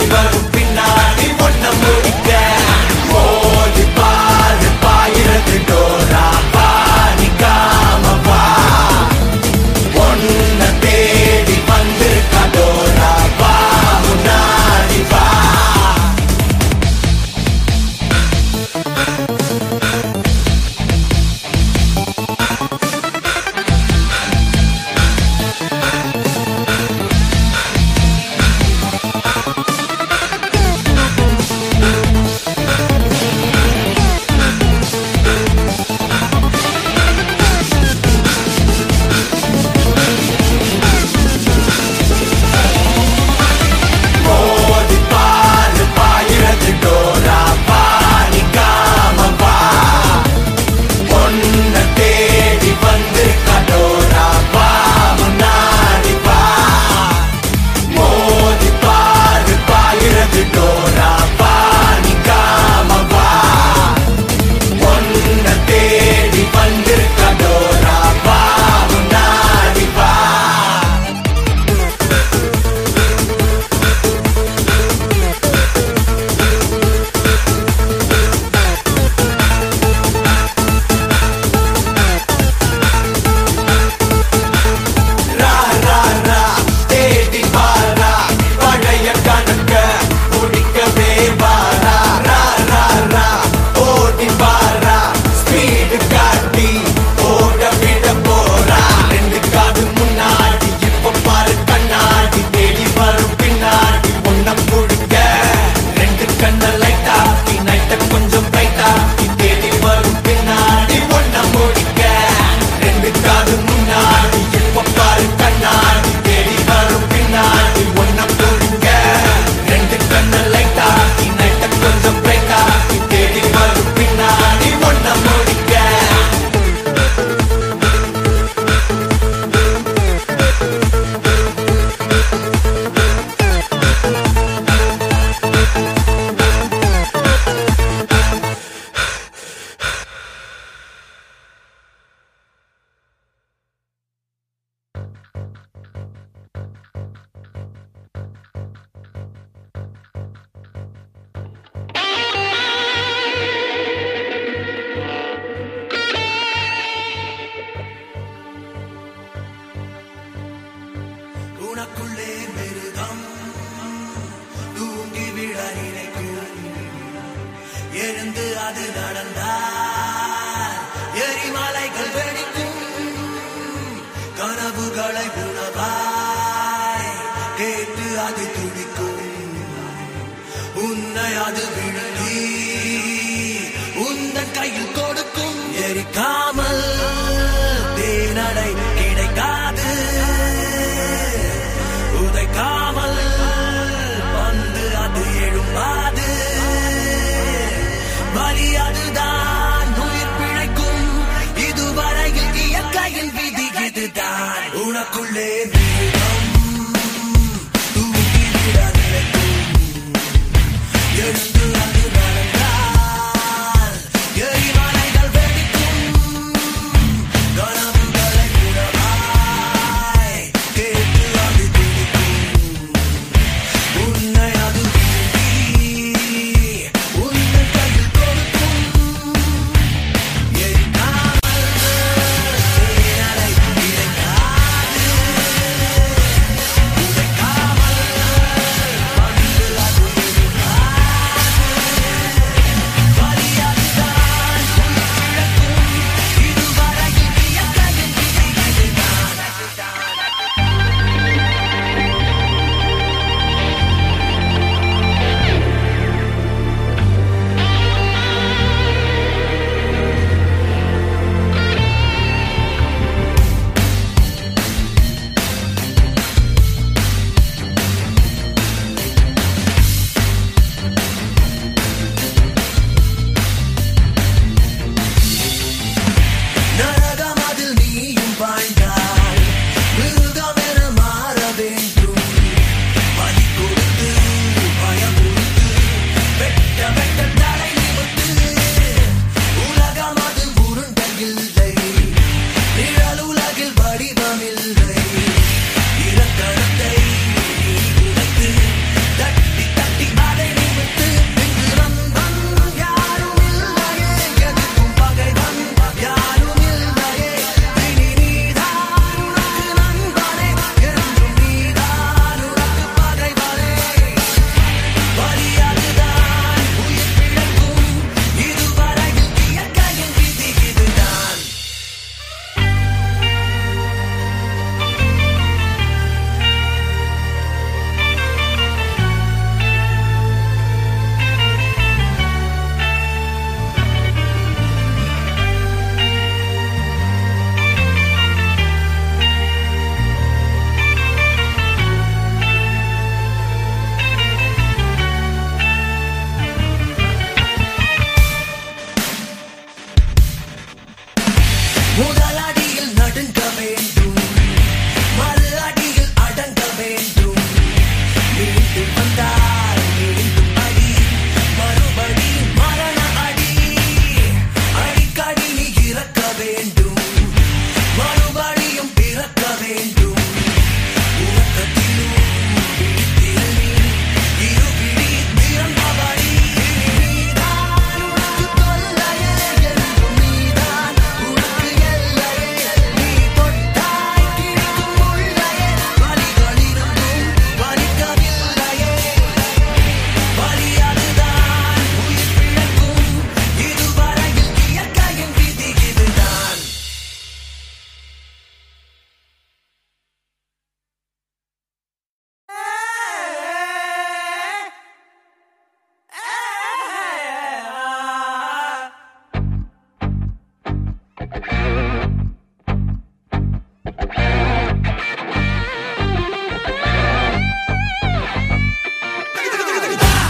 வரும் பின்னாடி ஒன்ன முடிக்க மோதி பாரு பாயிரத்து டோரா பானிக்காம வா ஒன்ன தேடி வந்திருக்கா டோரா வா முன்னாடி வா உனக்குள்ளே மிருகம் தூங்கிவிட நினைக்கும் எழுந்து அது நடந்தால் எரிமலைகள் வெடிக்கும் கனவுகளை உணவாய் கேட்டு அது துடிக்கும் உன்னை அது விழுங்கி உந்தன் கையில் கொடுக்கும் எரிக்காமல் தேனடை கிடைக்காது உதைக்காமல் வந்து அது எழும்பாது வலி அதுதான் உயிர் பிழைக்கும் இதுவரையில் இயற்கையின் விதி இதுதான் உனக்குள்ளே மிருகம் தூங்கிவிட நினைக்கும் எழுந்து அது நடந்தால் எரிமலைகள் வெடிக்கும்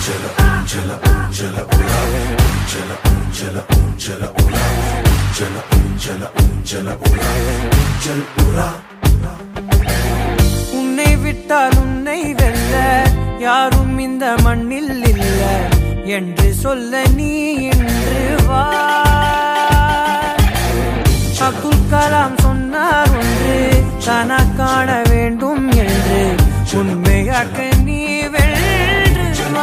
உன்னை விட்டால் உன்னை வெல்ல யாரும் இந்த மண்ணில் இல்ல என்று சொல்ல நீ இன்று வா. அப்துல் கலாம் சொன்னார் ஒன்று தானா காண வேண்டும் என்று உண்மையாக்க நீ வென்று வா.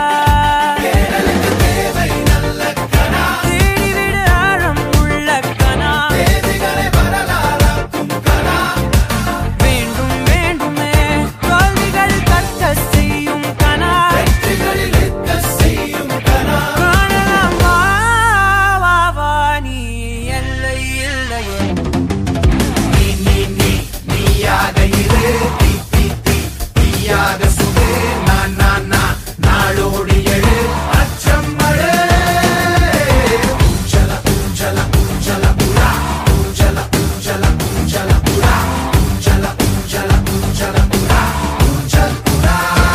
தேடிவிடு ஆழம் உள்ள கனா வேண்டும் வேண்டுமே தோல்விகள் கற்க செய்யும் கனா காணலாம் வா வா வா நீ எல்லை இல்லையே நீயாக இரு தீயாக சுடு நான் நாளோடு எழு அச்சம் மழை ஊஞ்சல ஊஞ்சல ஊஞ்சல புறா ஊஞ்சல ஊஞ்சல ஊஞ்சல புறா ஊஞ்சல ஊஞ்சல ஊஞ்சல புறா ஊஞ்சல் புறா.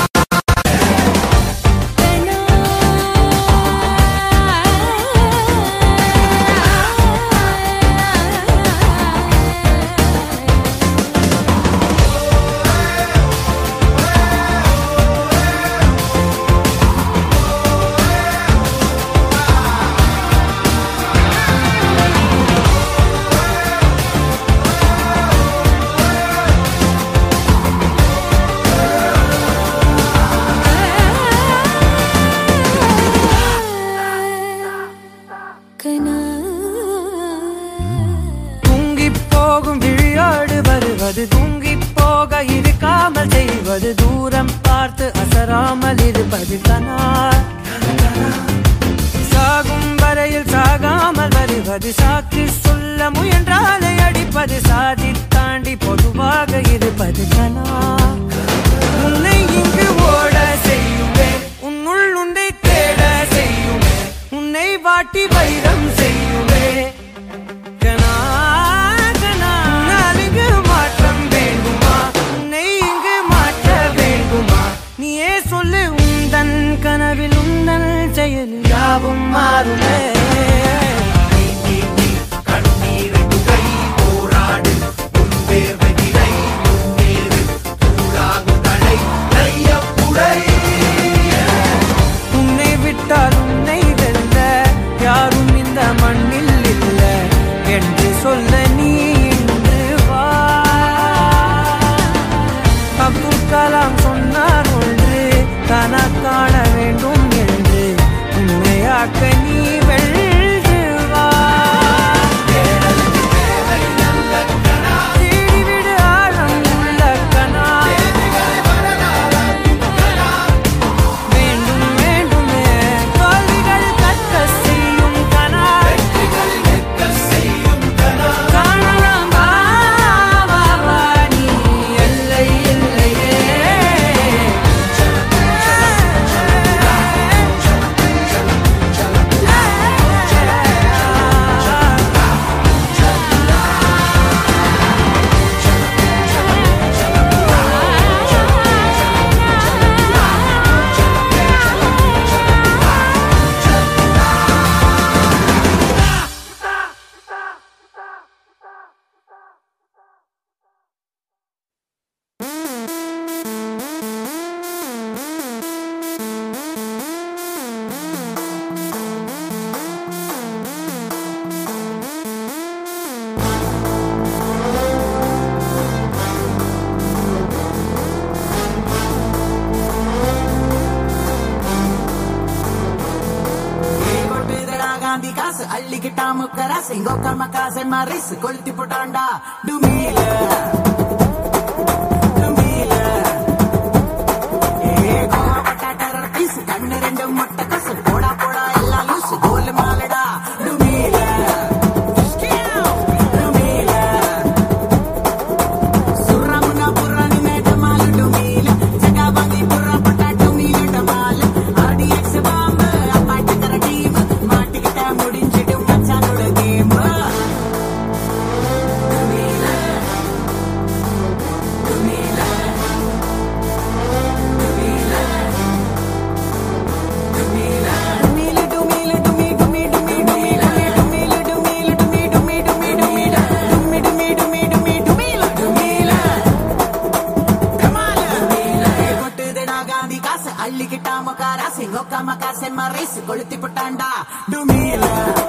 தூங்கிப் போகும் விழியோடு வருவது தூங்கிப் போக இருக்காமல் செய்வது தூரம் பார்த்து அசராமல் இருப்பது கனா. சாகும் வரையில் சாகாமல் வருவது சாக்கு சொல்ல முயன்றாலே அடிப்பது சாதி தாண்டி பொதுவாக இருப்பது கனா. உன்னை இங்கு ஓட செய்யுமே உன்னுள் உன்னை தேட செய்யுமே உன்னை வாட்டி வைரம் செய்யுமே கனா கனா. உன்னால் இங்கு மாற்றம் வேண்டுமா உன்னை இங்கு மாற்ற வேண்டுமா நீயே சொல்லு உந்தன் கனவில் உந்தன் செயலில் யாவும் மாறுமே. கண்ணீரை துகை போராடு உன் வேர்வை நிலை முன்னேறு தூளாகும் தடை தையப்புடை. உன்னை விட்டால் உன்னை வெல்ல யாரும் இந்த மண்ணில் இல்ல என்று சொல்ல நீ இன்று வா. அப்துல் கலாம் சொன்னார் ஒன்று தானா காண வேண்டும் என்று உண்மையாக்க நீ வென்று வா. தேடிவிடு ஆழம் உள்ள கனா வேண்டும் வேண்டுமே தோல்விகள் கற்க செய்யும் கனா காணலாம் வா வா வா நீ எல்லை இல்லையே. காந்தி காசு அள்ளிக்கிட்டா முக்கராசு இங்கோ கர்ம காசை மாறிசு கொளுத்தி போட்டாண்டா டுமீல டுமீல ஏ கோவப்பட்ட டெரர் பீஸ் கண்ணு ரெண்டு மொட்டை கசு போடா போடா எல்லாம் லூசு கோல் மாலடா டுமீல டுமீல சுரமுனா புறானி மேட மாலு டுமீல ஜகாபாதி புறா பட்டா டுமீல டமால ஆர்டிஎக்ஸ் பாம்பு அப்பா டக்கர டீம் மாட்டிக்கிட்ட முடிஞ்சிடும் மச்சானோட கேம் டுமீல காசு அள்ளிக்கிட்டா முக்காராசி நோக்காம காசை மறைசு கொளுத்தி போட்டாண்டா டுமீல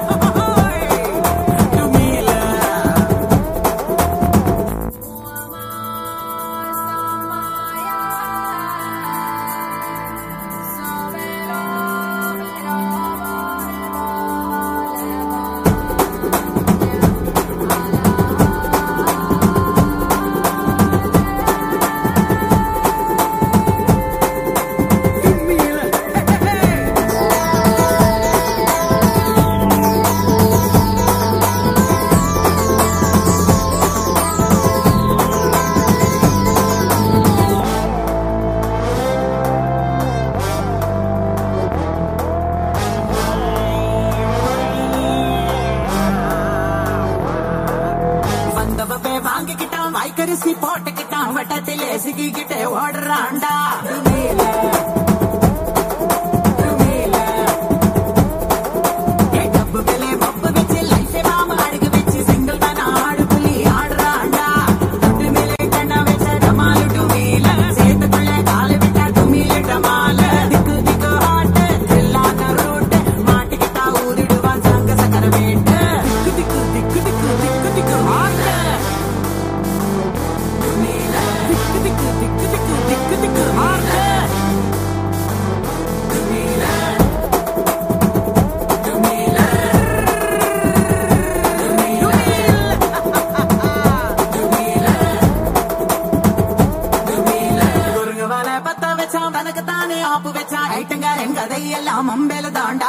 வாங்கிக்கிட்டான் வாய்க்கரிசி போட்டுக்கிட்டான் வட்டத்திலே சிக்கிக்கிட்டே ஓடுறான்டா தனக்குத்தானே ஆப்பு வச்சா ஐட்டங்காரன் கதையெல்லாம் அம்பேல தாண்டா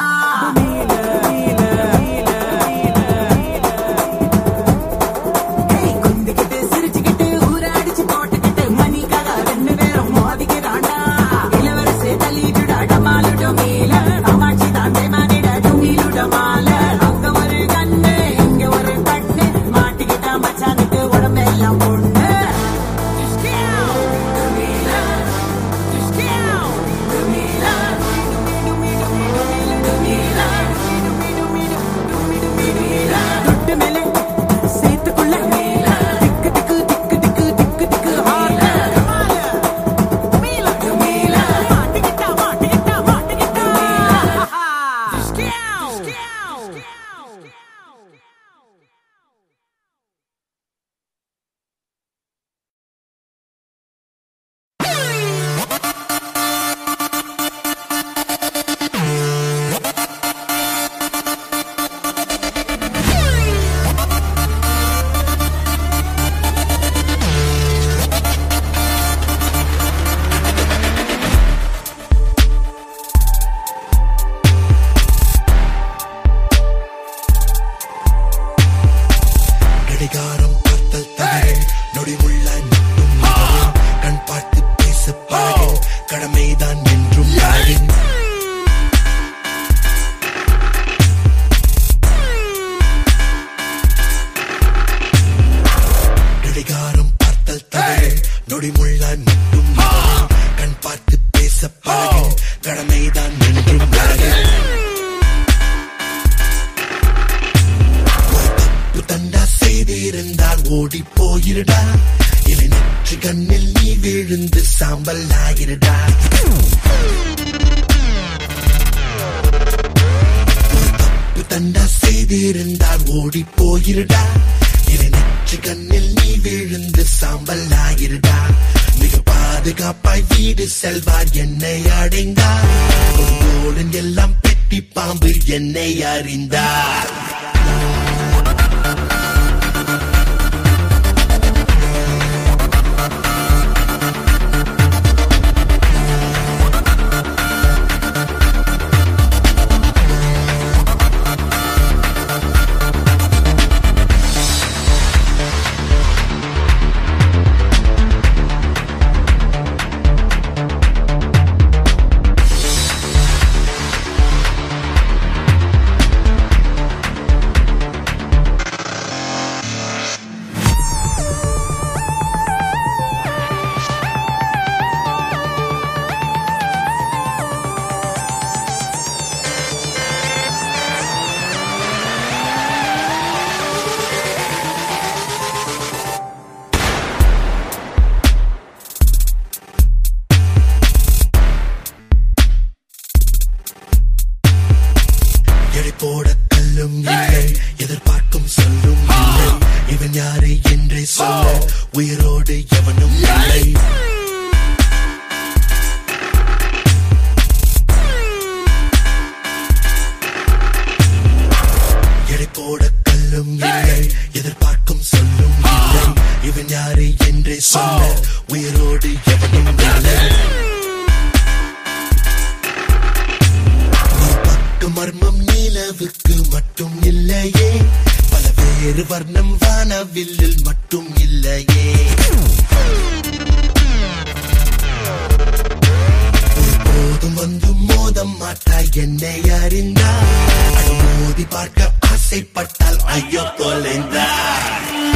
குந்திக்கிட்டு சிரிச்சுக்கிட்டு ஊராடிச்சு போட்டுக்கிட்டு மணிக்காக ரெண்டு பேரும் மோதிக்கிறாண்டா இளவரசு தள்ளிடுடா டமாலுட மீல அமாச்சி தாண்டே மானிட டுமிலுட மால அங்க ஒரு கண்ணு இங்க ஒரு கண்ணு மாட்டிக்கிட்டா மச்சானுக்கு உடம்பெல்லாம் பொண்ணு ஓடி போயிருடா இலை நெற்றி கண்ணில் நீ விழுந்து சாம்பல் ஆகிருடா தப்பு தண்டா செய்திருந்தால் ஓடி போயிருடா இலை நெற்றி கண்ணில் நீ விழுந்து சாம்பல் ஆகிருடா மிக பாதுகாப்பாய் வீடு செல்வார் என்னை அடைந்தார் கொடுங்கோலன் எல்லாம் பெட்டி பாம்பு என்னை அறிந்தார் சொல்ல உயிரோடு எவனும் இல்லை. எடை போட கல்லும் இல்லை, எதிர்பார்க்கும் சொல்லும் இல்லை. இவன் யாரு என்றே சொல்ல உயிரோடு எவனும் இல்லை. மர்மம் நிலவுக்கு மட்டும் இல்லையே, பல வேறு வர்ணம் வானவில்லில் மட்டும் இல்லையே. போதும் வந்து மோதம் மாட்டாய் என்னை அறிந்தாய், மோதி பார்க்க ஆசைப்பட்டால் ஐயோ தொலைந்தாய்.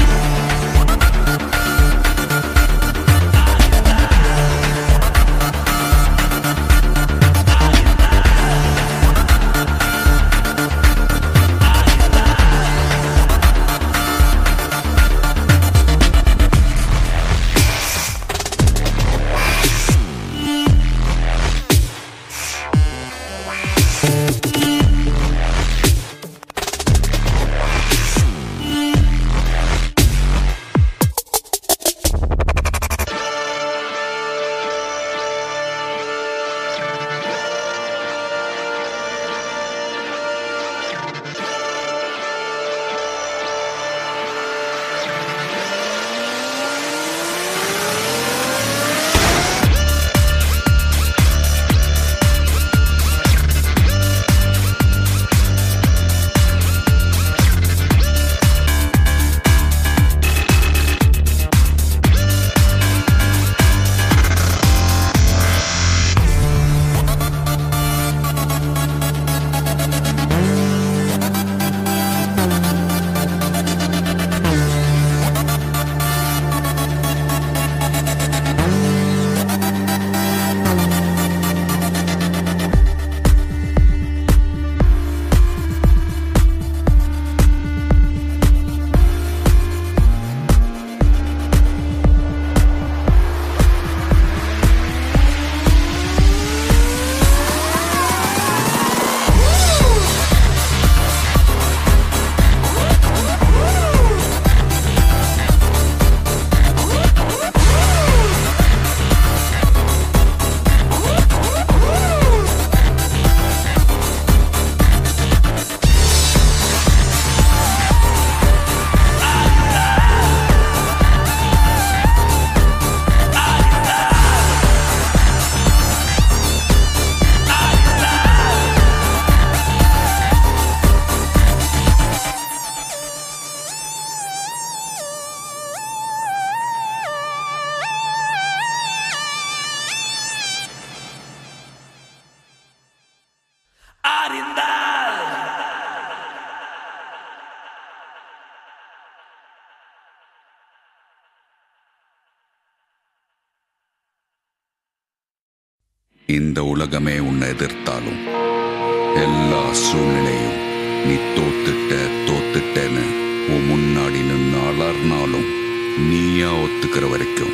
இந்த உலகமே உன்னை எதிர்த்தாலும் எல்லா சூழ்நிலையும் நீ தோத்துட்டேன்னு உன் முன்னாடி நின்று அலர்னாலும் நீயா ஒத்துக்கிற வரைக்கும்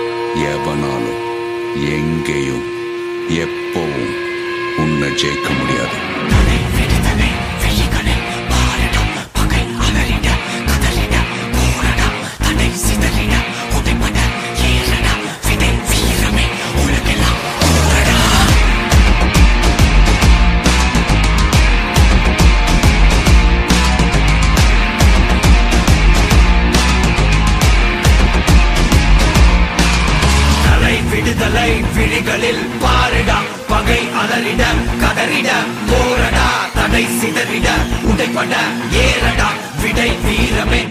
எவனாலும் எங்கேயும் எப்பவும் உன்னை ஜெயிக்க முடியாது. விழிகளில் பாருடா பகை அலறிட கதறிட போரடா தடை சிதறிட உடைப்பட ஏறடா விடை வீரமே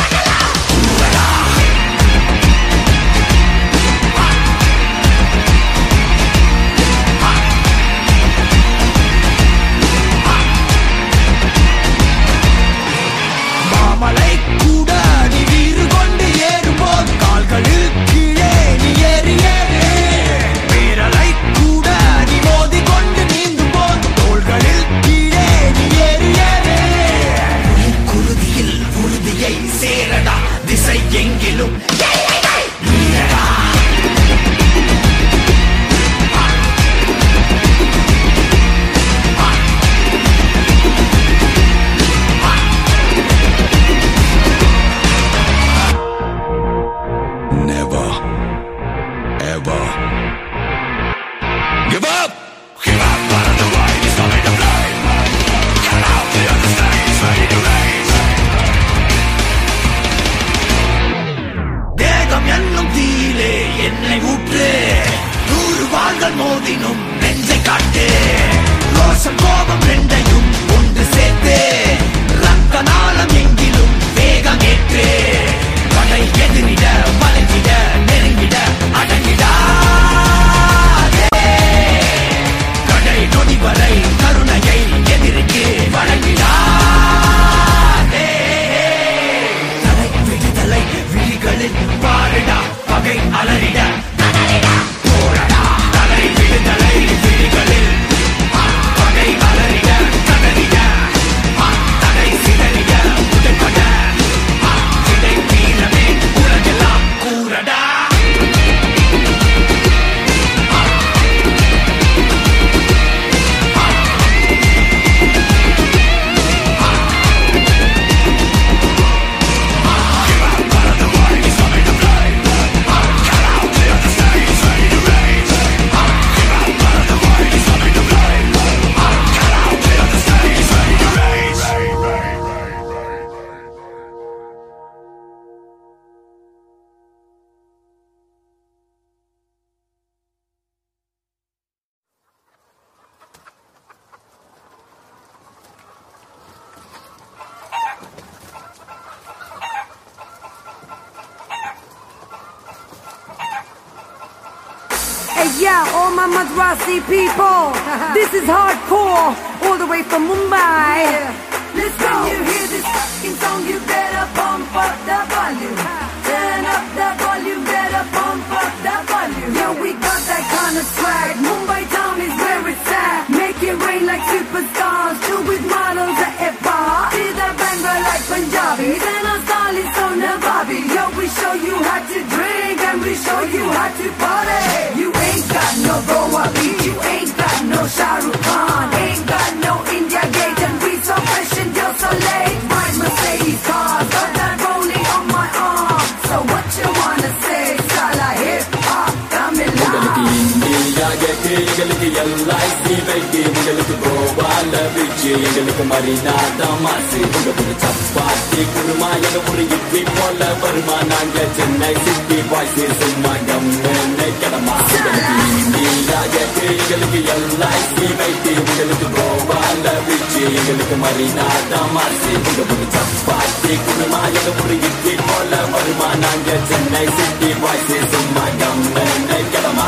மாமலை கூட நீ வீறு கொண்டு ஏறும்போது கால்களில் கீழே நீ ஏறி say வரை கருணையை எதிரிக்கு வழங்கினார். தலை விடுதலை விழிகளில் பாருடா பகை அலறிட போரடா. தலை விடுதலை விழிகளில் பகை அலறிட கதறிட தலை சிதறிட உடைப்பட இடை வீரமே உலகெல்லாம் கூறடா. Yeah, all my Madrasi people, this is hardcore, all the way from Mumbai. Let's go. When you hear this fucking song, you better pump up the volume. Turn up the volume, better pump up the volume. Yo, we got that kind of swag. Mumbai town is where it's at. Make it rain like superstars, do with models at F-bar. See the banger like Punjabis, and our style is so Nawabi. Yo, we show you how to drink, and we show you how to party. You ain't got no Goa beat, you ain't got no Shah Rukh Khan, ain't got no India Gate, and we so fresh and you're so late. My Mercedes cars, got that rolling on my arm. So what you wanna say? Sala hip hop, Tamil India Gate, எங்களுக்கு LIC வெட்டி, உங்களுக்கு கோவால beach, எங்களுக்கு Marina தமாசு, உங்களுக்கு சப்பாத்தி குருமா, எங்க ஒரு இட்லி போல வருமா, நாங்க சென்னை சிட்டி பாய்ஸ் சும்மா கம்மே கிடமா. India Gate, எங்களுக்கு LIC வெட்டி, உங்களுக்கு கோவால பீச், எங்களுக்கு மரீனா தமாசு, உங்களுக்கு சப்பாத்தி குருமா, எங்க ஒரு இட்லி போல வருமா, நாங்க சென்னை சிட்டி பாய்ஸ் சும்மா கம்மே கிடமா.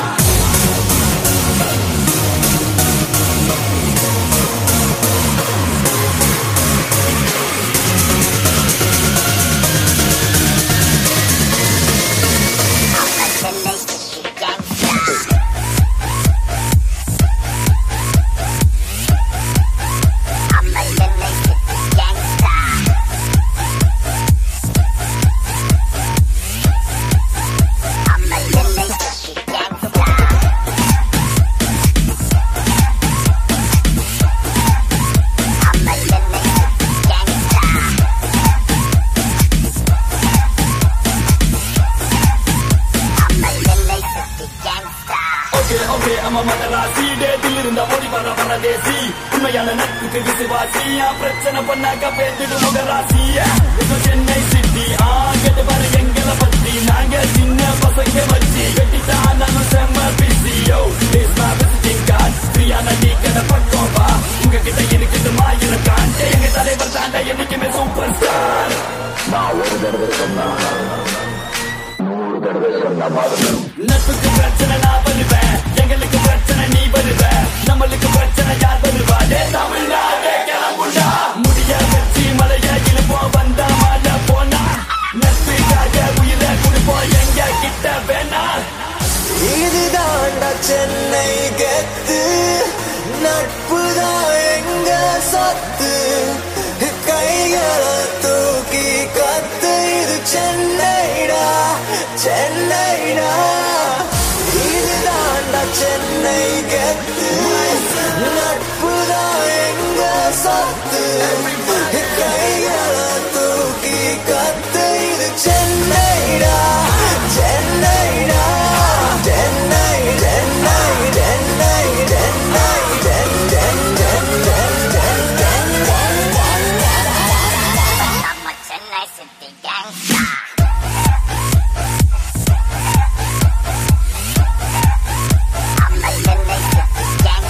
உண்மையான நட்புக்கு விசுவாசியா பிரச்சனை பண்ணாக்க பேசிடு முகராசியா சென்னை சிட்டி ஆகட்டு பாரு எங்களை பத்தி நாங்க சின்ன பசங்க வச்சு வெட்டித்தான் நம்ம செம்ம பிசியோ விசிட்டிங் கார்டு ஃப்ரீயான டீ கடை பக்கம் வா உங்ககிட்ட இருக்குது மாயிரம் காண்டு எங்க தலைவர் தாண்டா என்னைக்குமே சூப்பர் ஸ்டார். நான் ஒரு தடவை சொன்னா 100 தடவை சொன்ன மாதிரி நட்புக்கு பிரச்சனை நான் வருவேன், எங்களுக்கு பிரச்சனை நீ வருவ, நம்மளுக்கு பிரச்சனை யார் வருவாடே தமிழ்நாடே கிளம்புண்டா. முடிய வச்சு மலைய இழுப்போம், வந்தா மழை போனா நட்புக்காக உயிரை கொடுப்போம், எங்க கிட்ட வேணா. இதுதாண்டா சென்னை கெத்து, நட்புதான் எங்க சொத்து, கைகளை தூக்கி கத்து, இது சென்னைடா சென்னைடா. இதுதாண்டா சென்னை கெத்து, நட்புதான் எங்க சொத்து, கைகளை தூக்கி கத்து, இது சென்னைடா சென்னைடா Chennai Chennai Chennai Chennai I'm a Chennai City gangster. I'm a Chennai City gangster.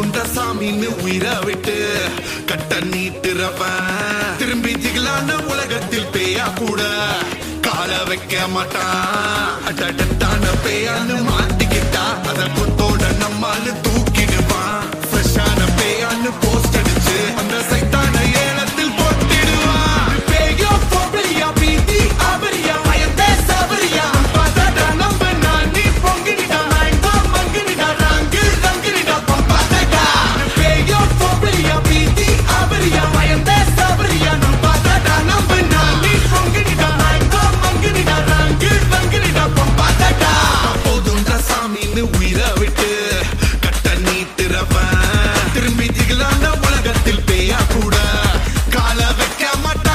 போதுண்ட சாமின்னு உயிரை விட்டு கட்ட நீட்டுறவன் திரும்பி திகழான உலகத்தில் பேயா கூட கால வைக்க மாட்டான். அடட்டான பேயான்னு மாட்டிக்கிட்டா அத குத்தோட நம்மால தூக்கிடுவான். ஃப்ரெஷ்ஷான பேயான்னு போஸ்ட் அடிச்சு அந்த சைத்தான ஏலத்தில் போட்டிடுவான். பேயோ போபியா பீதி அவரியா பயந்தே சபரியா பதடா நம்ப நானி பொங்கிடா மைண்டா மங்கிடா ரங்கு ரங்கிடா பம்பதடா. பேயோ போபியா பீதி அவரியா பயந்தே சபரியா பதடா நம்ப நானி பொங்கிடா மைண்டா மங்கிடா ரங்கு ரங்கிடா பம்பதடா. போதுண்ட சாமின்னு உயிரை விட்டு கட்ட நீட்டுறவன் திரும்பி திகழான உலகத்தில் பேயா கூட கால வைக்க மாட்டான்.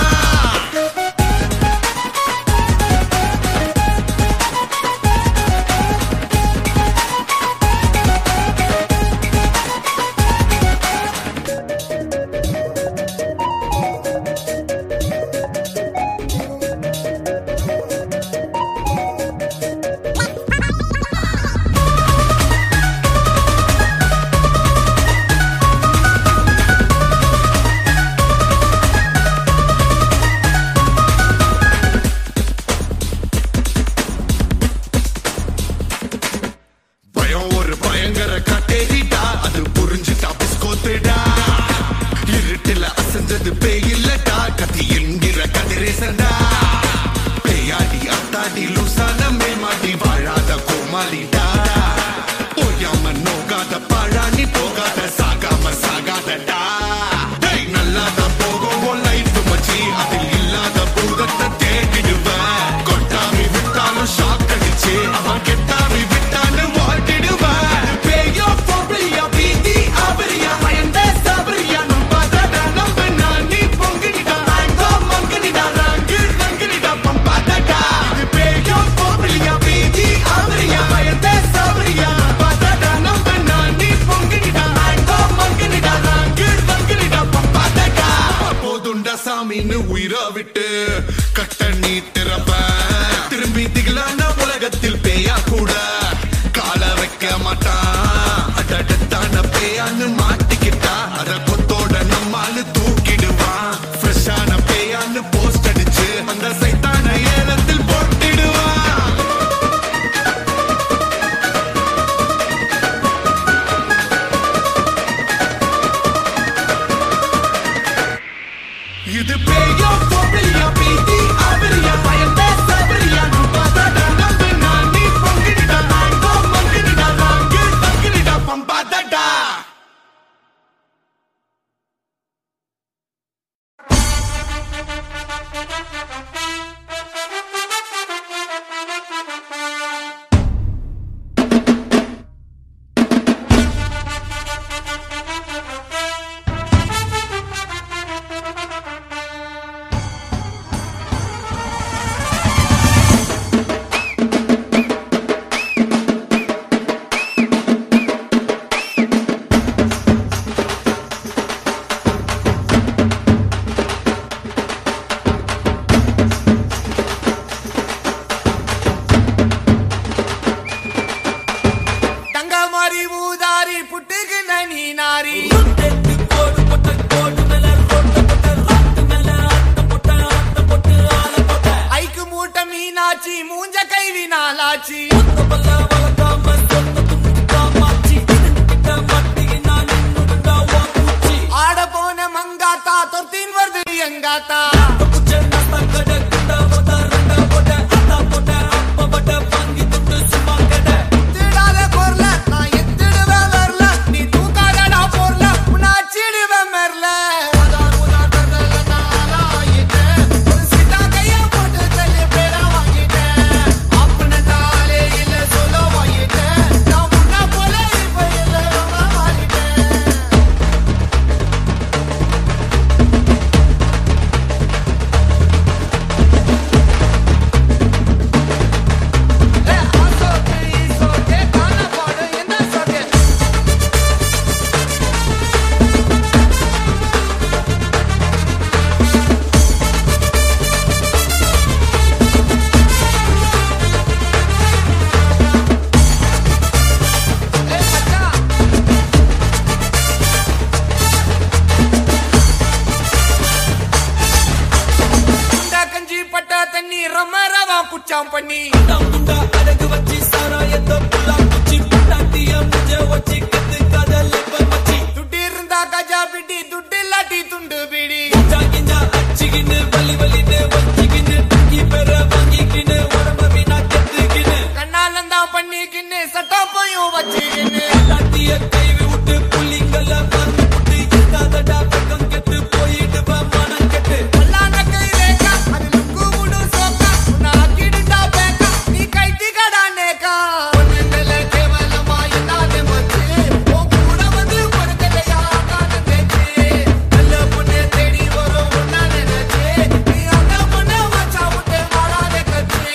பயம் ஒரு பயங்கர கட்டேரிடா அது புரிஞ்சுட்டா பிஸ்கோத்துடா. இருட்டுல அசைஞ்சது பேயில்லடா கத்தி என்கிற கதிரேசண்டா. பேயாடி அத்தாடி லூசான மேமாடி வாழாத கோமாளிடா. ஓயாம நோகாத பழானி போகாத சாகாம சாகாதடா. நல்லாதான் போகும் லைஃப் மச்சி அதில் இல்லாத பூதத்தை தேடிடுவேன். கொட்டாமி விட்டாலும் ஷாக் அடிச்சு அவன் கெட்டாமி விட்டான்னு வாழ்த்திடுவேன். பேயோ போபியா பீதி அவரியா பயந்தே சபரியா நம்பாதடா நம்ப நானி பொங்கிடா மைண்டா மங்கிடா ரங்கு ரங்கிடா பம்பதடா. பேயோ போபியா பீதி அவரியா பயந்தே சபரியா நம்பாதடா நம்ப நானி பொங்கிடா மைண்டா மங்கிடா ரங்கு ரங்கிடா பம்பதடா. போதுண்ட சாமின்னு உயிரை விட்டு கட்ட நீட்டுறவன் திரும்பி திகழான உலகத்தில் பேயா கூட கால வைக்க மாட்டான். அடட்டான பேயான்னு மாட்டிக்கிட்டா அத கொத்தோட நம்மால தூக்கிடுவான். ஃப்ரெஷ்ஷான பேயான்னு போஸ்ட் அடிச்சு அந்த சைத்தான ஏலத்தில் போட்டிடுவான். இது பேயோ போபியா பீதி அவரியா பயந்தே சபரியா நம்பாதடா நம்ப நானி பொங்கிடா மைண்டா மங்கிடா ரங்கு ரங்கிடா பம்பதடா. தங்கமாரி ஊதாரி புட்டுக்கு நனி நாரி ஐக்கு மூட்ட மீனாச்சி மூஞ்ச கைவி நாளாச்சி ஆட போன மங்காத்தா தொத்தின் வருது எங்காத்தா. திடாத பொருள நான் எத்திடுவேன் வரல நீ தூக்காதடா பொருள உன்னாச்சிடுவேன் மெர்ல. தான் பண்ணி துண்டா அடகு வச்சு சாராயத்தை புல்லா குச்சி புட்டாட்டிய முஜ வச்சு கத்து காதல் மச்சி துட்டு இருந்தா கஜா பிடி துட்டு இல்லாட்டி துண்டு பிடி கிஞ்சா அச்சிக்கின்னு வலி வலின்னு வச்சிக்கின்னு தூக்கி பெற வாங்கிக்கின்னு உடம்ப வீணா கத்துக்கின்னு கண்ணாலந்தான் பண்ணிக்கின்னு சட்டாப்பையும் வச்சுக்கின்னு தாத்திய கைவி விட்டு புள்ளிங்கள மறந்து புட்டு இருக்காதடா பக்கம் கெட்டு போயிட்டு மனம் கெட்டு பல்லான கை ரேகா அது லுக்கு முடு சோக்கா நான் கிடுடா பேக்கா நீ கைட்டி கடானேக்கா பொண்ணுங்கள கேவலமா இல்லாத மச்சி ஓ கூட வந்து பொறுக்கலையா காண தேச்சி நல்ல பொண்ணு தேடி வரும் ஒன்னா நினைச்சு நீ அந்த பொண்ணை வச்சா விட்டு மாறாத கட்சி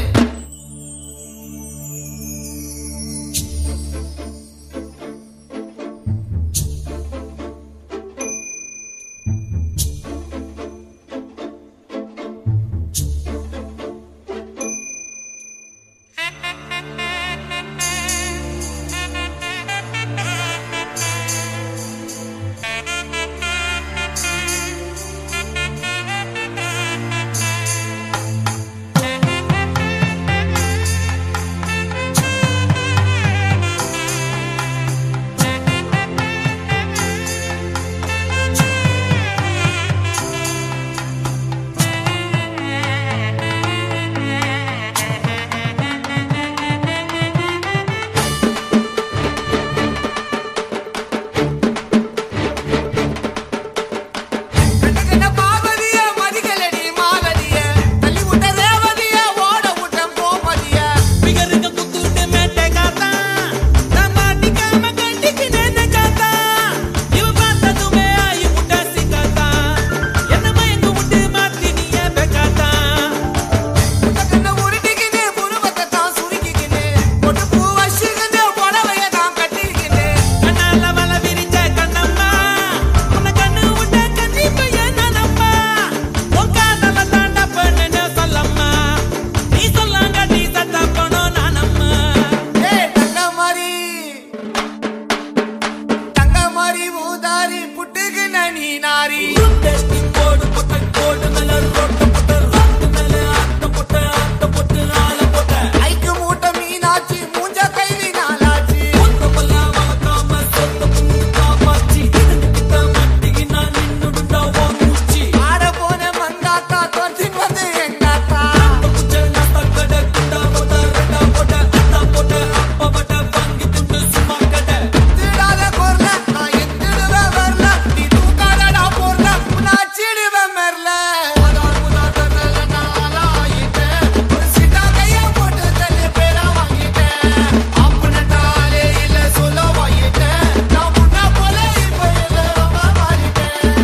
கண்ணகன பாவதிய மதிகளடி மாலதிய தள்ளி விட்ட ரேவதிய ஓட விட்ட கோமதிய பிகருங்க குத்துட்டு மேட்டை காத்தா நான் மாட்டிக்காம கட்டிக்கினே காத்தா இவ பார்த்ததுமே ஆயி முட்டை சிக்காத்தா என்ன மயங்க விட்டு மாத்தி நீ பெக்காத்தா கண்ண உருட்டிக்கினே புருவத்தை தான் சுருக்கிக்கினே பொட்டு பூ வச்சுக்கினே புடவைய தான் கட்டிக்கினே கண்ணால வல விரிச்ச கண்ணம்மா உன்னை கண்ணு விட்ட கண்ணி பையன் நானம்மா உன் காதல தாண்ட பெண்ணுன்னு சொல்லம்மா நீ சொல்லாங்க நீ சத்தா போனோம் நானம்மா ஏய் தங்க மாதிரி ஊதாரி புட்டுக்கின நீ நாரி டெஸ்டிங் போடு பொட்ட கோடு மேல ரோட்டு போட்டு ரோட்டு மேல ஆட்ட போட்டு ஆள போட்ட ஐக்கு மூட்டை மீனாச்சி மூஞ்ச கைவி நாளாச்சி ஒத்தப்பெல்லாம் வளர்க்காம சொத்த புண்ணு காப்பாச்சி கிட்ட மாட்டிக்கு நான் நின்னுடுண்டா உன் மூச்சி ஆட போன மங்காத்தா தோற்றின் வந்து எங்காத்தா புச்ச நட்ட கடை குண்டா போட்ட ரெண்டா போட்ட அத்தா போட்ட அப்பா போட்ட வாங்கி துண்டு சும்மா கடை திடாத பொருள நான் எத்திடுவேன் வரல நீ தூக்காதடா பொருள நான் சிடுவேன் மெர்ல ஒரு சிட்டா கைய போட்டு தள்ளி பேரா வாங்கிட்டேன் அப்படின்னாலே இல்ல சொல்ல வாங்கிட்டேன் நான் முன்ன போல இப்ப இல்ல ரொம்ப மாறிட்டேன்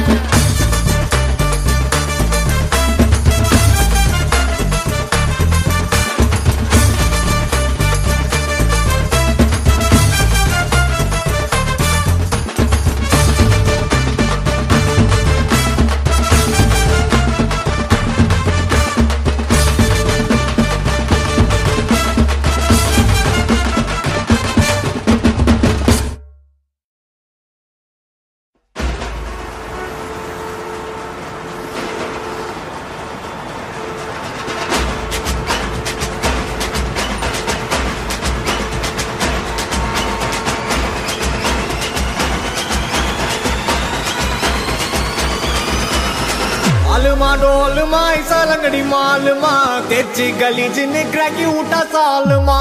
आलमा डोलमा ऐसा लंगड़ी मालमा तेजी गली जिन्हें क्रैकी उठा सालमा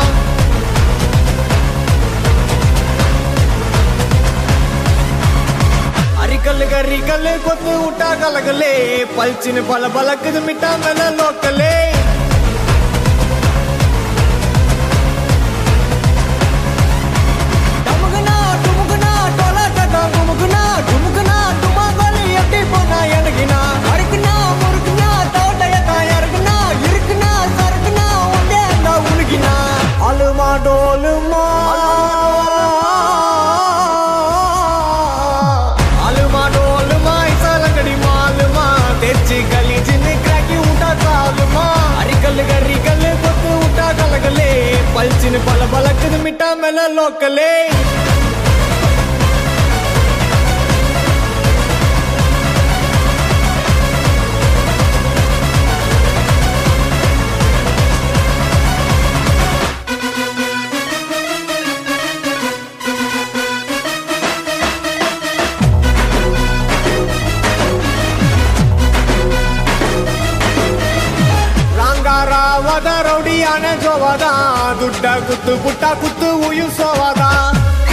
अरिकल गरिकल कोत उठा गलगले पलचिन पल बलक मिटा मेल लोकले डमुगना डुमुगना टोला टटा डुमुगना डुमुगना डुमा गली अटी पोना यनगिना अरकना मुरकना तोडयता यरगना इरकना सरकना उंडे अंदा उलगिना अलमा डोलमा अलमा डोलमा ऐसा लंगड़ी मालमा तेजी गली जिन्हें क्रैकी उठा सालमा अरिकल गरिकल कोत उठा गलगले पलचिन पल बलक मिटा मेल लोकले யானை ஜோவாதான் துட்ட குத்து புட்டா குத்து உயிர் சோவாதான்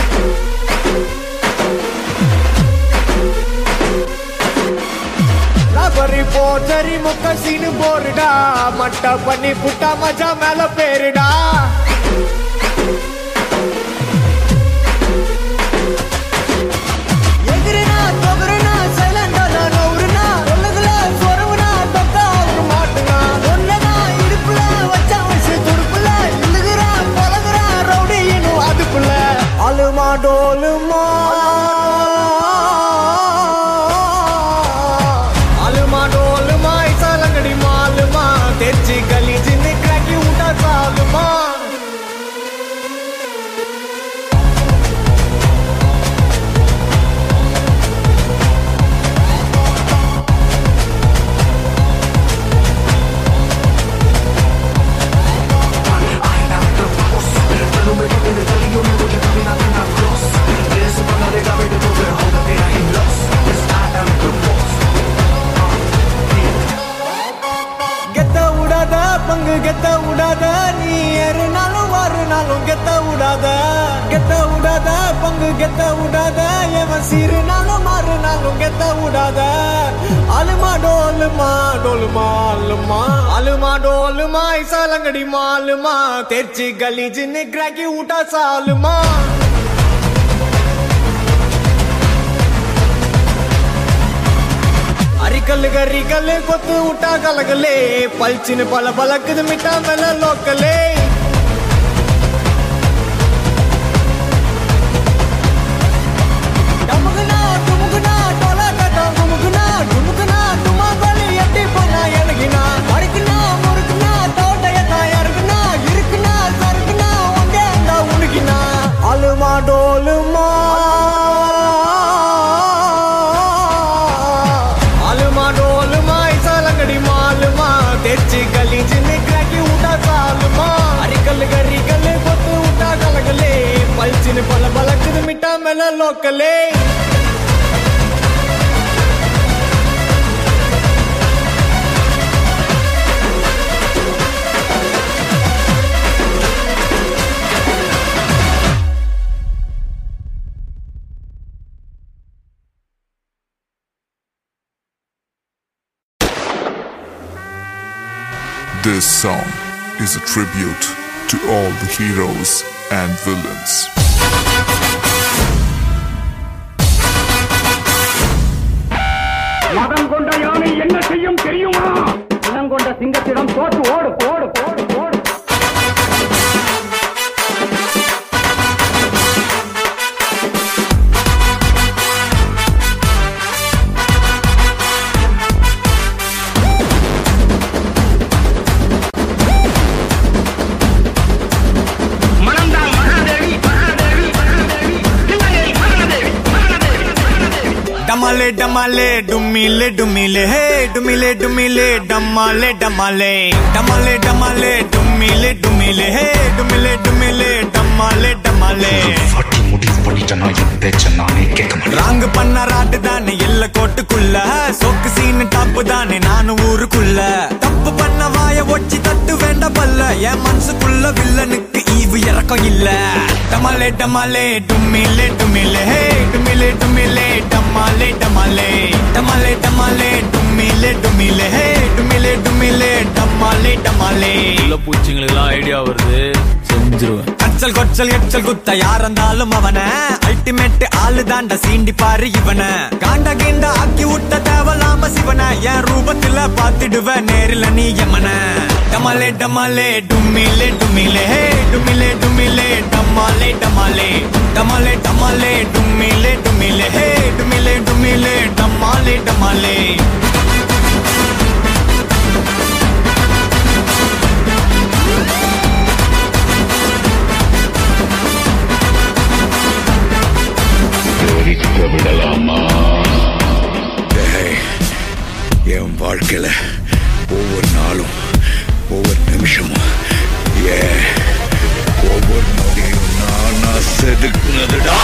லபரி போச்சரி முக்க சீனு போருடா மட்ட பண்ணி புட்டா மஜா மேல பேருடா எதிரினா தொகுருனா சைலண்டா நவுருனா ஒல்லுகுல சொருவுனா தொக்கா ஒரு மாட்டுனா ஒன்னதா இடுப்புல வச்சா வச்சு துடுப்புல இழுகுறா பழகுறா ரவுடி இன்னும் அதுக்குள்ள அலுமா டோலுமா அலுமா டோலுமா இசாலங்கடி மாலுமா தெச்சி கலீஜின்னு கிராக்கி விட்டா சாலுமா பங்கு கெத்த விடாத நீ ஏறுனாலும் வாருனாலும் கெத்த விடாத கெத்த விடாத பங்கு கெத்த விடாத எவன் சீருனாலும் மாறுனாலும் கெத்த விடாத அலுமா டோலுமா டோலுமா அலுமா அலுமா டோலுமா இசாலங்கடி மாலுமா தெச்சி கலீஜின்னு கிராக்கி விட்டா சாலுமா அரிக்கல்லு கரிக்கல்லு கொத்து விட்டா கலகலே பல்ச்சின்னு பல பலக்குது மிட்டா மேல லோக்கலே டமுகுனா டுமுகுனா டோலா கட்டா குமுகுனா டுமுகுனா டுமாங்கோலி எட்டி போனா எனக்குனா அடிக்குனா முறுக்குனா தோட்டையத்தா யாருக்குனா இருக்குனா சருக்குனா ஒங்கே அந்த உனக்குனா அலுமா டோலுமா தெச்சி கலீஜின்னு கிராக்கி விட்டா சாலுமா அரிக்கல்லு கரிக்கல்லு கொத்து விட்டா கலகலே பல்ச்சின்னு பல பலக்குது மிட்டா மேல லோக்கலே This song is a tribute to all the heroes and villains. மதம் கொண்ட யானை என்ன செய்யும் தெரியுமா? மதம் கொண்ட சிங்கத்திடம் தோற்று ஓடு ஓடு ஓடு ஓடு. डमाले डमाले डुमिले डुमिले हे डुमिले डुमिले डमाले डमाले डमाले डमाले डुमिले डुमिले हे डुमिले डुमिले डमाले डमाले फटी मुड़ी பண்ணிட்டனா என் பேச்ச நானே கேட்க மாட்டேன் ராங் பண்ண ராட் தானே எல்ல கோட்டுக்குள்ள சோக்கு சீன் டாப் தானே நானு ஊருக்குள்ள தப்பு பண்ண வாய ஒச்சி தட்டு வேண்ட பல்ல என் மனசுக்குள்ள வில்லனுக்கு ஈவு இறக்கம் இல்ல டமாலே டமாலே டுமிலே டுமிலே ஹே டுமிலே டுமிலே டமாலே டமாலே டமாலே டமாலே டுமிலே டுமிலே ஹே டுமிலே டுமிலே டமாலே டமாலே உள்ள பூச்சிங்களுக்கு ஐடியா வருது செஞ்சிருவேன் கச்சல் கொச்சல் எச்சல் குத்த யார் இருந்தாலும் அவன அல்டிமேட் ஆளு தாண்ட சீண்டி பாரு இவன காண்ட கீண்ட ஆக்கி விட்ட தேவலாம சிவன என் ரூபத்துல பாத்துடுவ நேரில நீ எமன டமாலே டமாலே டுமிலே டுமிலே ஹே டுமிலே டுமிலே டமாலே டமாலே டமாலே டமாலே டுமிலே டுமிலே ஹே டுமிலே டுமிலே டமாலே டமாலே விடலாமா என் வாழ்க்கையில ஒவ்வொரு நாளும் ஒவ்வொரு நிமிஷமும் ஒவ்வொரு நொடியும் நானா செதுக்குனதுடா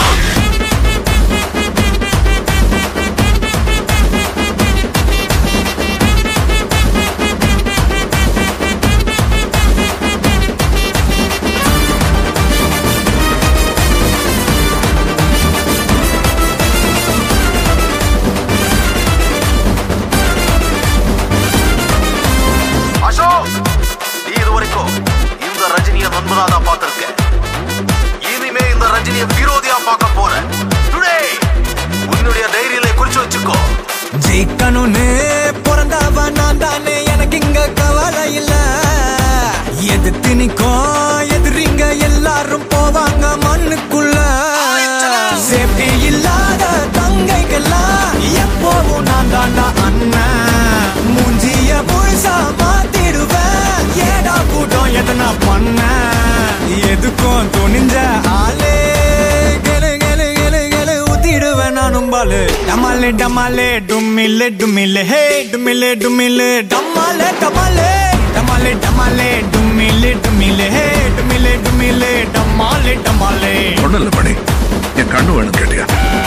ஜெயிக்கணும்னு பிறந்தவன் நான் தானே, எனக்கு இங்க கவலை இல்ல. எதிர்த்து நிக்கும் எதிரிங்க எல்லாரும் போவாங்க மண்ணுக்குள்ள. சேஃப்டி இல்லாத தங்கைக்கெல்லாம் எப்போவும் நான் தாண்டா அண்ணன். மூஞ்சிய முழுசா மாத்திடுவேன், ஏடா கூட்டம் எதனா பண்ண. எதுக்கும் துணிஞ்ச ஆளே கெலு கெலு கெலு கெலு ஊத்திடுவேன் நானும் பாலு. டமாலே டமாலே டும்மிலே டும்மிலே ஹே டும்மிலே டும்மிலே டமாலே டமாலே டமாலே டமாலே டும்மிலே டும்மிலே ஹே டும்மிலே டும்மிலே டமாலே டமாலே. ஒண்ணும் இல்ல மணி, என் கண்ணு வேணும் கேட்டியா?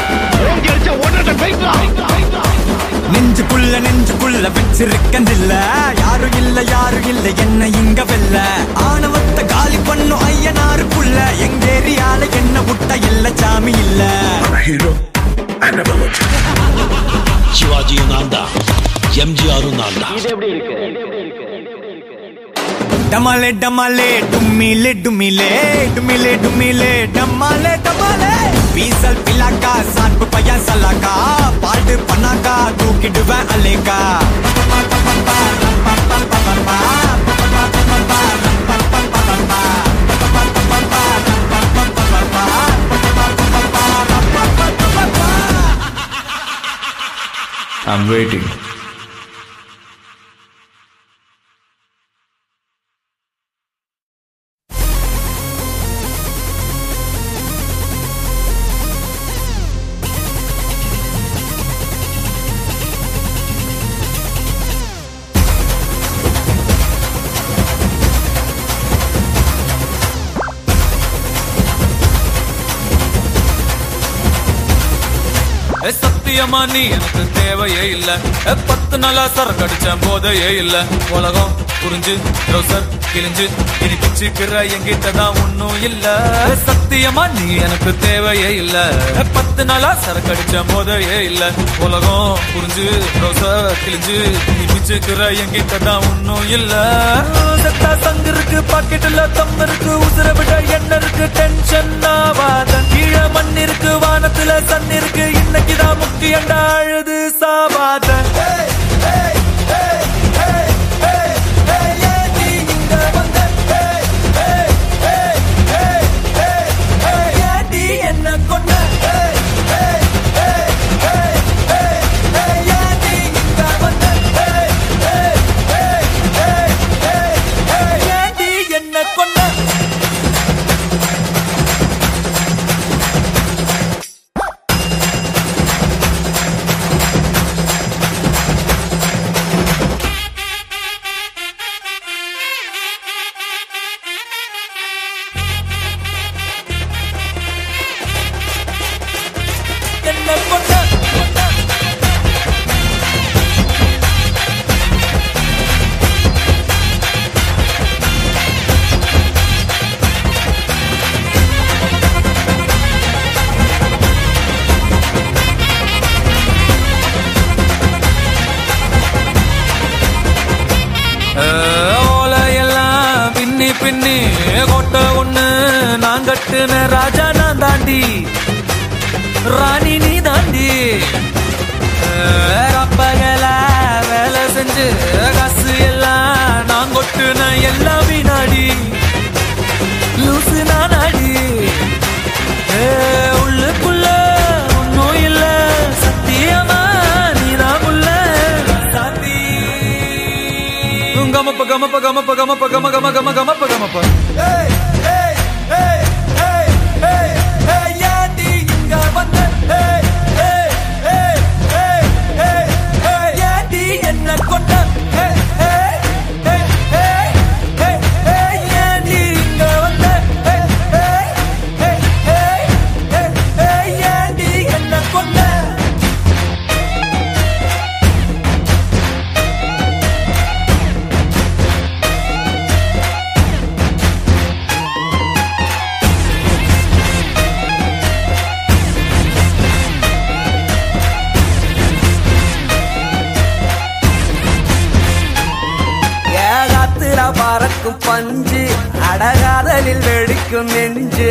நெஞ்சுக்குள்ள வச்சிருக்கந்தில்ல, யாரும் இல்ல என்ன இங்க வெல்ல. ஆணவத்தை காலி பண்ணும் ஐயனாருக்குள்ள, எங்க ஏரியால என்ன விட்ட இல்ல சாமி இல்ல. ஹீரோ சிவாஜியும் நான் தான், எம்ஜிஆரும் நான் தான். டமாலே டமாலே டும்மிலே டும்மிலே டும்மிலே டும்மிலே டமாலே டமாலே. பீசல் பிலாக்கா சாட்பு பையன் சலாக்கா, பாட்டு பண்ணாக்கா தூக்கிடுவேன் அலேக்கா. I'm waiting. சத்தியமா நீ எனக்கு தேவையே இல்ல. 10 நாளா சரக்கடிச்ச போதையே இல்ல. உலகம் புரிஞ்சு ரோசர் கிழிஞ்சு இனி பிச்சுக்கிற எங்கிட்டதான் ஒன்னும் இல்ல. சத்தியமா நீ எனக்கு தேவையே இல்ல. 10 நாளா சரக்கடிச்ச போதையே இல்ல. உலகம் புரிஞ்சு ரோசர் கிழிஞ்சு இனி பிச்சுக்கிற எங்கிட்டதான் ஒன்னும் இல்ல. செத்தா சங்கு இருக்கு, பாக்கெட்டுல தம் இருக்கு, உசுர விட என்ன இருக்கு, டென்ஷன் ஆவாத. கீழ மண் இருக்கு, வானத்துல சன் இருக்கு, இன்னைக்குதான் முக்கியண்டா அழுது சாவாத. என்ன கொண்ட என்ன கொண்ட ஓலையெல்லாம் பின்னி பின்னி கோட்டை ஒண்ணு நான் கட்டுன ராஜா நான் தாண்டி, ராணி நீ தாண்டி. அப்பகல வேலை செஞ்சு காசு எல்லாம் நான் கொட்டுன எல்லாம் வீணாடி, லூசு நானாடி. உள்ளுக்குள்ள ஒன்னும் இல்ல, சத்தியமா நீதான் உள்ள சாந்தி. கமப்ப கமப்ப கமப்ப கமப்ப கம கம கம கமப்ப கமப்ப. ஏண்டி இங்க வந்த, ஏண்டி என்ன கொண்ட, ஏண்டி இங்க வந்த, ஏண்டி என்ன கொண்ட. பறக்கும் பஞ்சு அடகாதலில் வெடிக்கும் நெஞ்சு,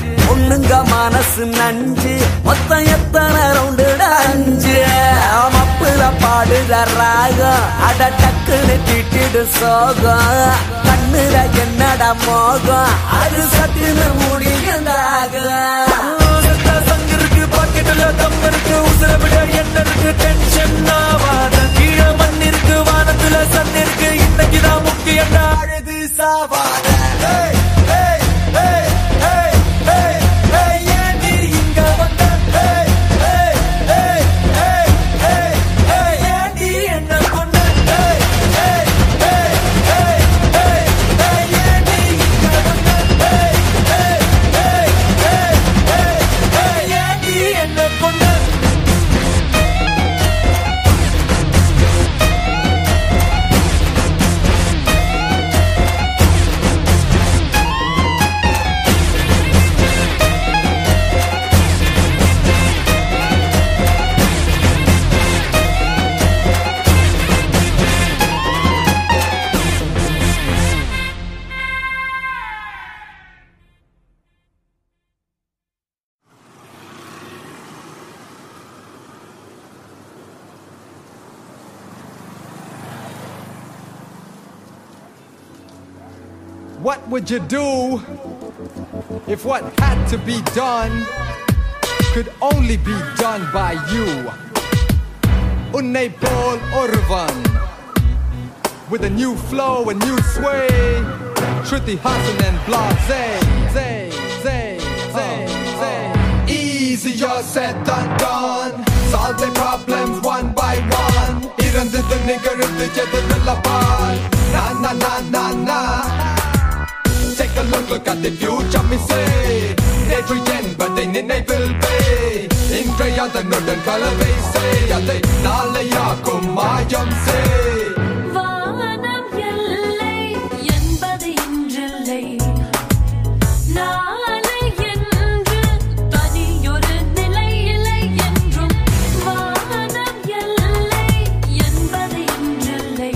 பொண்ணுங்க மனசு நஞ்சு, மொத்தம் எத்தனை ரவுண்டு 5. தப்புல பாடுற ராகம் அட டக்குன்னு திட்டிடு சோகம் கண்ணுல என்னடா மோகம் அது சத்தின்னு முடியுதாக சங்கிருக்கு பாக்கெட்டுல தம் இருக்கு உசுர விட என்ன இருக்கு டென்ஷன் ஆவாத கீழே மண் இருக்கு வானத்துல சன் இருக்கு இன்னைக்குதான் முக்கியம் அழுது சாவாத ஏண்டி இங்க வந்த ஏண்டி என்ன கொண்ட ஏண்டி இங்க வந்த ஏண்டி என்ன கொண்ட What would you do if what had to be done could only be done by you? Unne Paul Orvan with a new flow, a new sway. Shruti Hassan and Blase. Easier said than done. Solve their problems one by one. Irandhu nigarudhu jedurillapal. Na na na na na. Take a look at the future, me say. நேற்று என்பதை நினைவில் பேய் இன்றைய அதனுடன் கலவை செய் அதை நாளையாக்கும் மாயம் செய் வானம் எல்லை என்பது இன்றில்லை நாளை என்று தனியொரு நிலை இல்லை என்றும் வானம் எல்லை என்பது இன்றில்லை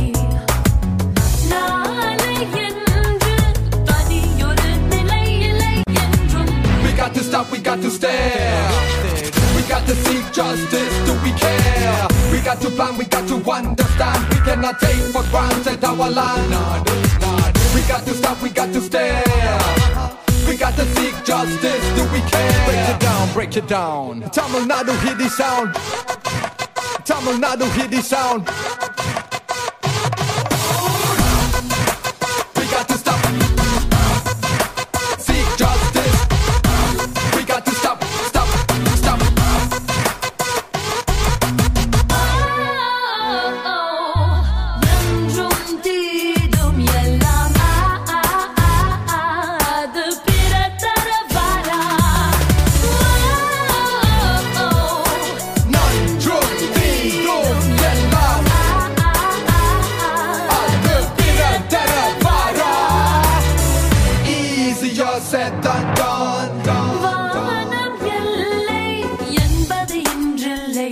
நாளை என்று தனியொரு நிலை இல்லை என்றும் We got to stop, we got to stare. We got to seek justice, do we care? We got to plan, we got to understand. We cannot take for granted our land. We got to stop, we got to stare. We got to seek justice, do we care? Break it down, break it down. Tamil Nadu, hear the sound. Tamil Nadu, hear the sound. We got to stop. Seek justice. We got to stop, stop, stop. என்றும் தீதும் எல்லாம் அது பிறத்தர வரா நன்றும் தீதும் எல்லாம் அது பிறத்தர வரா. Easier said than done. வானம் எல்லை என்பது இன்றில்லை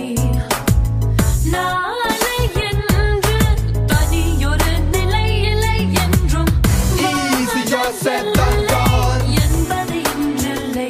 நாளை என்று தனியொரு நிலை இல்லை என்றும் Easier said than done. என்பது இன்றில்லை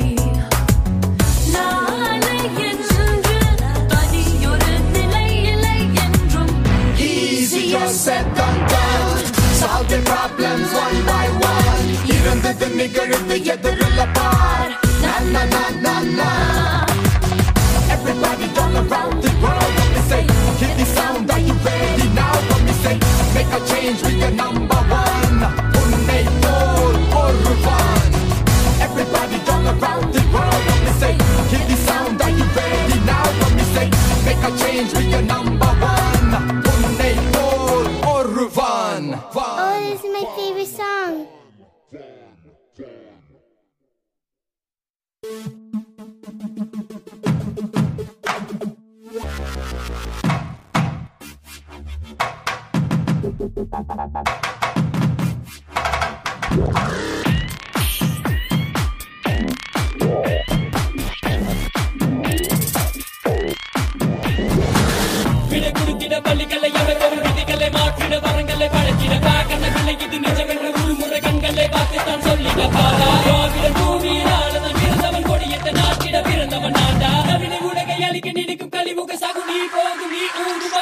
நாளை என்று தனியொரு நிலை இல்லை என்றும் Easier said than done. Solve the problems one by one. இருந்தது நிகழ்ந்து எதிரில்லப்பார். Na na na na na. Everybody all around the world, let me say, hear the sound, are you ready now? Let me say, make a change, we are number one. Unne Paul Orvan. Everybody all around the world, let me say, hear the sound, are you ready now? Let me say, make a change, we are number one. Unne Paul Orvan. Oh, this is my favorite song. விட குடுத்திட பள்ளிகளை அமைப்பொரு விதிகளை மாற்றிட வரங்களை பழத்திட காக்கணங்களை இது நிஜமென்று ஒரு முறை கண்களை பார்த்துத்தான் சொல்லிட பாரா திராவிட பூமியினாலதான் பிறந்தவன் கொடியத்தை நாட்டிட பிறந்தவன் நான்டா நவீன உலகை அழிக்க நினைக்கும் கழிவுக சகுனி போகும் நீ ஊதுவா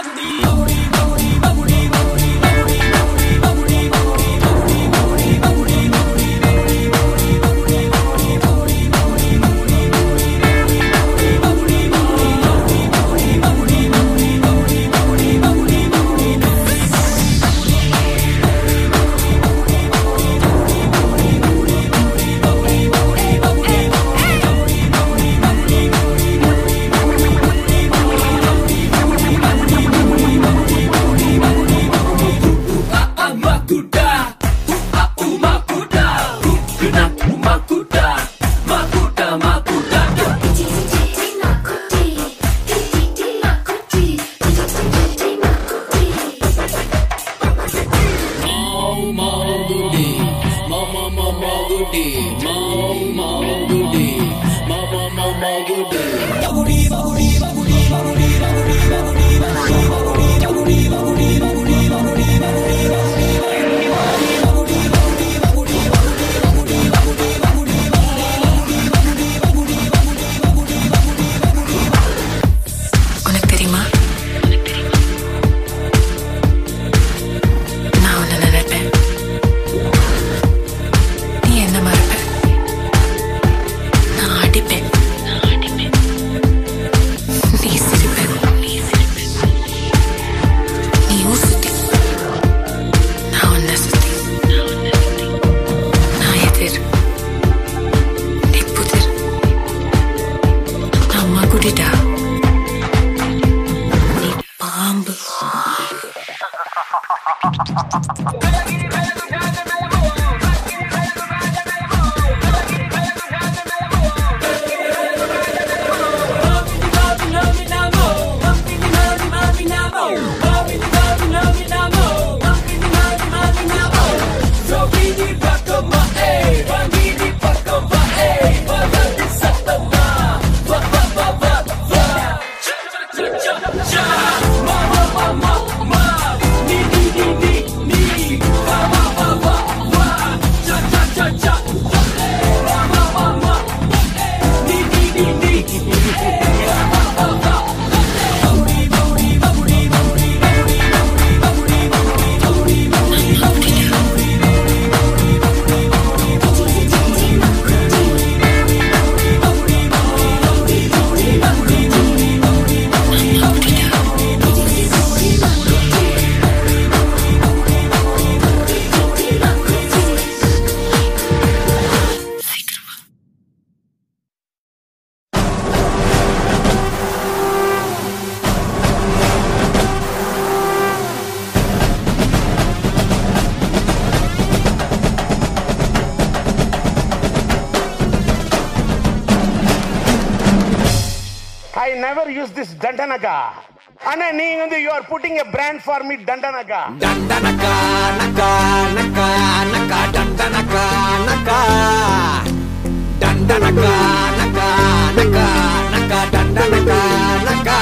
I never use this Dandanaga. Anna, you are putting a brand for me, Dandanaga. Dandanaga, naka, naka, naka, Dandanaga, naka. Dandanaga, naka, naka, naka, Dandanaga, naka.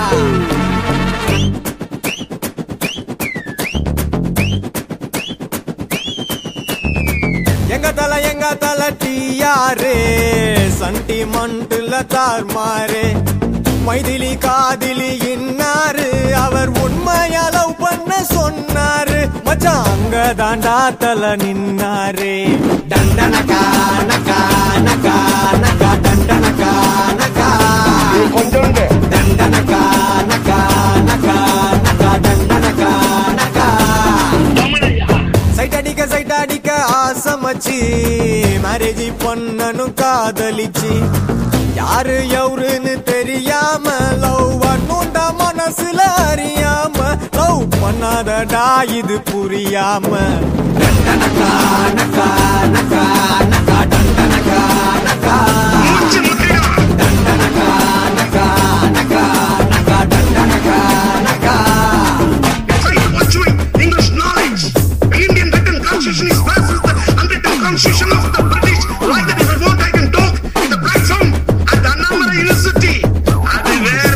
எங்க தல டியாரே சண்டிமண்டுல தார்மாரே மைதிலி காதிலி இன்னாரு அவர் உண்மையா லவ் பண்ண சொன்னாரு மச்சான் அங்க தாண்டா தல நின்னாரே டண்டனகா நகா நகா நகா டண்டனகா நகா கொஞ்சம் டண்டனகா நகா நகா நகா டண்டனகா நகா சைட் அடிக்க ஆசமச்சி மேரேஜ் பொண்ணனும் காதலிச்சி யாரு எவருன்னு தெரியாம லவ் பண்ணுண்டா மனசுல அறியாம லவ் பண்ணாதடா இது புரியாம டண்டனகா நகா நகா நகா டண்டனகா நகா டண்டனகா நகா நகா நகா டண்டனகா நகா English knowledge. Indian written constitution is versus the unwritten constitution of the British. Like that, if I want, I can talk in the black zone at the Annamala University. அது வேற.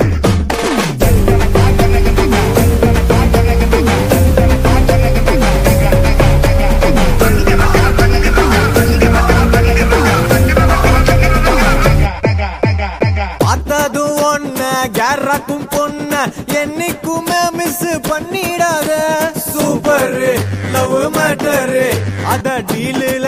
பார்த்தது ஒன்ன கேரக்கும் பொண்ண என்னைக்குமே மிஸ் பண்ணிடாத சூப்பர் லவ் மேட்டர் அத டீலில்